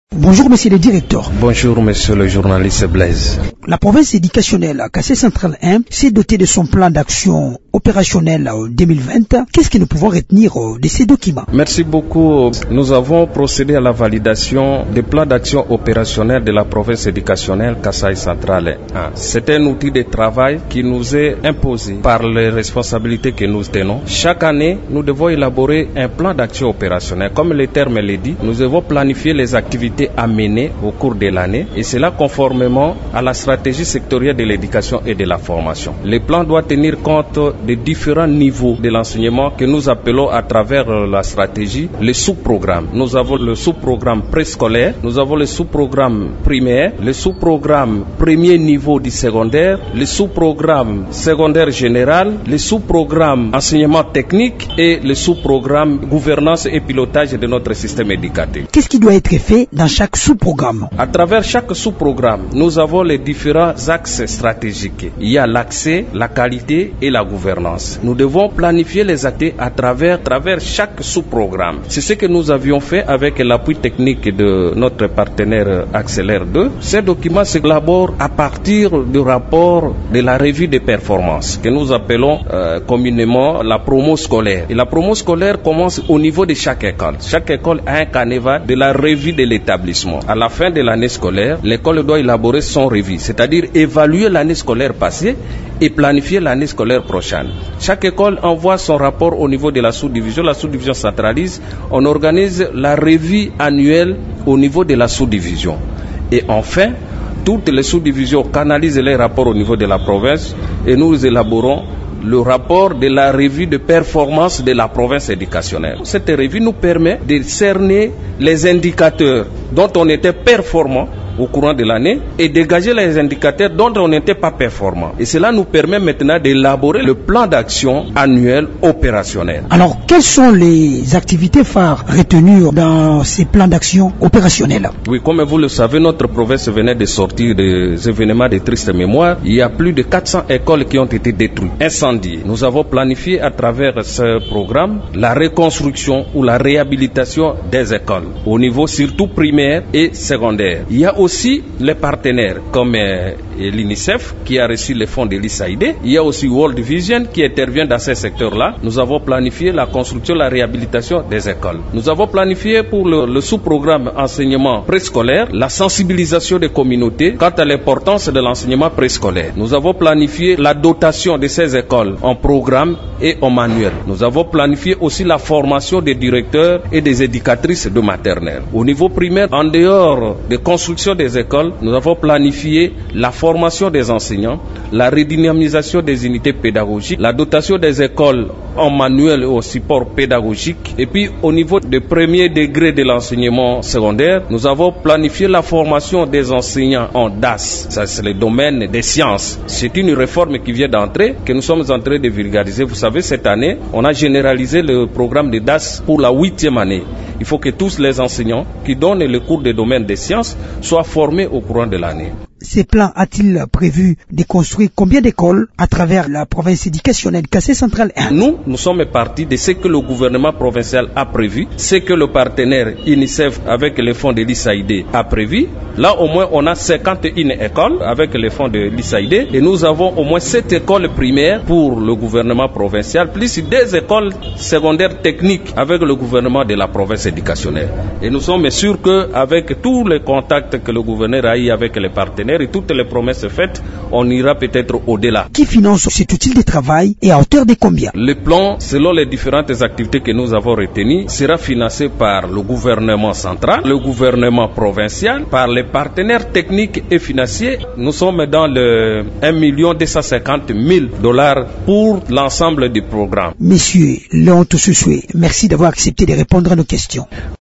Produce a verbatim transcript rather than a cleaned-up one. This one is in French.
Bonjour monsieur le directeur. Bonjour monsieur le journaliste Blaise. La province éducationnelle Kassai Central un s'est dotée de son plan d'action opérationnel deux mille vingt. Qu'est-ce que nous pouvons retenir de ces documents? Merci beaucoup. Nous avons procédé à la validation des plans d'action opérationnel de la province éducationnelle Kassai Central un. C'est un outil de travail qui nous est imposé par les responsabilités que nous tenons. Chaque année, nous devons élaborer un plan d'action opérationnel. Comme le terme le dit, nous devons planifier les activités à mener au cours de l'année, et cela conformément à la stratégie sectorielle de l'éducation et de la formation. Le plan doit tenir compte des différents niveaux de l'enseignement que nous appelons à travers la stratégie les sous-programmes. Nous avons le sous-programme préscolaire, nous avons le sous-programme primaire, le sous-programme premier niveau du secondaire, le sous-programme secondaire général, le sous-programme enseignement technique et le sous-programme gouvernance et pilotage de notre système éducatif. Qu'est-ce qui doit être fait dans chaque sous-programme? À travers chaque sous-programme, nous avons les différents axes stratégiques. Il y a l'accès, la qualité et la gouvernance. Nous devons planifier les actes à travers, à travers chaque sous-programme. C'est ce que nous avions fait avec l'appui technique de notre partenaire Accélère deux. Ces documents s'élaborent à partir du rapport de la revue des performances que nous appelons euh, communément la promo scolaire. Et la promo scolaire commence au niveau de chaque école. Chaque école a un canevas de la revue de l'établissement. À la fin de l'année scolaire, l'école doit élaborer son revue, c'est-à-dire évaluer l'année scolaire passée et planifier l'année scolaire prochaine. Chaque école envoie son rapport au niveau de la sous-division. La sous-division centralise. On organise la revue annuelle au niveau de la sous-division. Et enfin, toutes les sous-divisions canalisent les rapports au niveau de la province et nous élaborons le rapport de la revue de performance de la province éducationnelle. Cette revue nous permet de cerner les indicateurs dont on était performant au courant de l'année et dégager les indicateurs dont on n'était pas performant. Et cela nous permet maintenant d'élaborer le plan d'action annuel opérationnel. Alors, quelles sont les activités phares retenues dans ces plans d'action opérationnels? Oui, comme vous le savez, notre province venait de sortir des événements de triste mémoire. Il y a plus de quatre cents écoles qui ont été détruites, incendiées. Nous avons planifié à travers ce programme la reconstruction ou la réhabilitation des écoles au niveau surtout primaire et secondaire. Il y a aussi les partenaires comme euh, l'UNICEF qui a reçu les fonds de l'U S A I D. Il y a aussi World Vision qui intervient dans ces secteurs-là. Nous avons planifié la construction, la réhabilitation des écoles. Nous avons planifié pour le, le sous-programme enseignement préscolaire la sensibilisation des communautés quant à l'importance de l'enseignement préscolaire. Nous avons planifié la dotation de ces écoles en programme et en manuel. Nous avons planifié aussi la formation des directeurs et des éducatrices de maternelle. Au niveau primaire, en dehors de construction des écoles, nous avons planifié la formation des enseignants, la redynamisation des unités pédagogiques, la dotation des écoles en manuel et au support pédagogique. Et puis au niveau du premier degré de l'enseignement secondaire, nous avons planifié la formation des enseignants en D A S. Ça, c'est le domaine des sciences. C'est une réforme qui vient d'entrer, que nous sommes en train de vulgariser. Vous savez, cette année, on a généralisé le programme de D A S pour la huitième année. Il faut que tous les enseignants qui donnent le cours des domaines des sciences soient formés au courant de l'année. Ces plans a-t-il prévu de construire combien d'écoles à travers la province éducationnelle Kassai Central un? Nous, nous sommes partis de ce que le gouvernement provincial a prévu, ce que le partenaire UNICEF avec les fonds de l'U S A I D a prévu. Là, au moins, on a cinquante et une écoles avec les fonds de l'U S A I D et nous avons au moins sept écoles primaires pour le gouvernement provincial, plus des écoles secondaires techniques avec le gouvernement de la province éducationnelle. Et nous sommes sûrs qu'avec tous les contacts que le gouverneur a eu avec les partenaires et toutes les promesses faites, on ira peut-être au-delà. Qui finance cet outil de travail et à hauteur de combien? Le plan, selon les différentes activités que nous avons retenues, sera financé par le gouvernement central, le gouvernement provincial, par les partenaires techniques et financiers. Nous sommes dans le un million deux cent cinquante mille dollars pour l'ensemble du programme. Monsieur Léon Toussousoué, merci d'avoir accepté de répondre à nos questions.